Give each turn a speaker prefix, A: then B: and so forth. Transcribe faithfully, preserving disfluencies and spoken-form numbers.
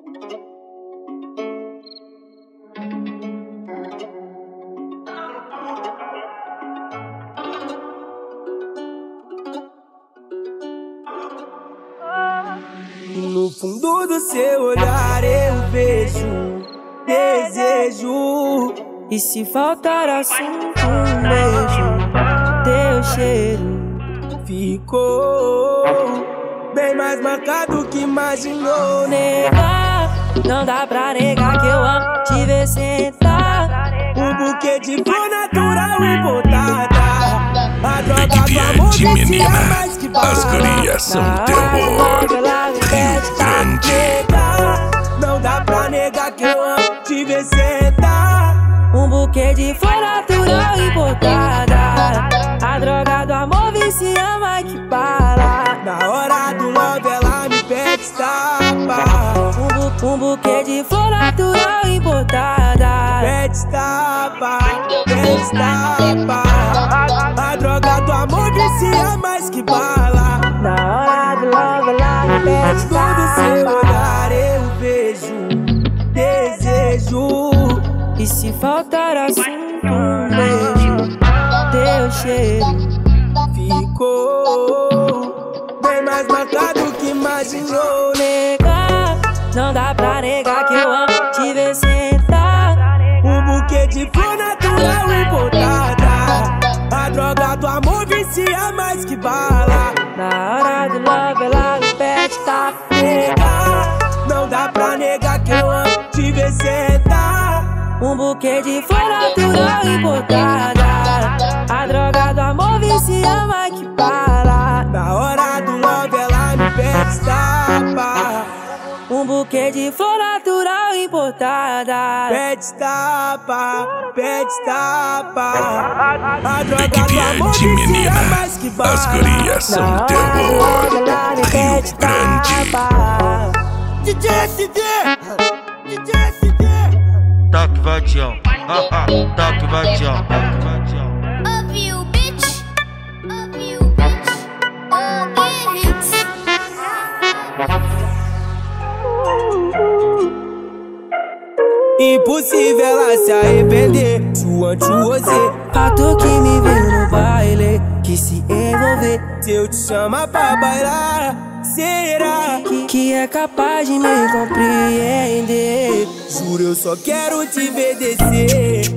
A: No fundo do seu olhar eu vejo desejo.
B: E se faltar assunto, um beijo, teu cheiro
A: ficou bem mais marcado que imaginou.
B: Negar, não dá pra negar que eu amo te ver sentar.
A: Um buquê de flor natural importada. A droga do amor vicia mais que bala.
C: As gurias são terror. Rio Grande.
A: Não dá pra negar que eu amo te ver sentar.
B: Um buquê de flor natural importada. A droga do amor vicia mais que bala.
A: Na hora do love ela me pede tapa.
B: Um, bu um buquê de flor natural importada.
A: Pede tapa, pede tapa. A droga do amor vicia mais que bala.
B: Na hora do love ela me pede tapa.
A: No seu olhar eu vejo desejo.
B: E se faltar assunto, um beijo, teu cheiro
A: ficou bem mais marcado que imaginou.
B: Negar, não dá pra negar que eu amo te ver sentar.
A: Um buquê de flor natural importada. A droga do amor vicia mais que bala.
B: Na hora do love ela me pede tapa.
A: Negar, não dá pra negar que eu amo te ver sentar.
B: Um buquê de flor natural importada. A droga do amor vicia mais que bala.
A: Na hora do love ela me pede tapa.
B: Um buquê de flor natural importada.
A: Pede tapa, pede tapa. A droga
C: Pique
A: do amor
C: Grande,
A: vicia
C: menina.
A: mais que bala.
C: As gurias são terror. Rio Grande.
A: D J S D, D J S D.
D: Toque vadião, haha, toque vadião, toque vadião.
E: Up you, bitch. Up you, bitch. Oh, get hits.
A: Impossível ela se arrepender. Suante você,
B: Fato que me viu no baile, que se envolver.
A: se eu te chamar pra bailar, será
B: Que, que é capaz de me compreender.
A: Juro, eu só quero te ver descer.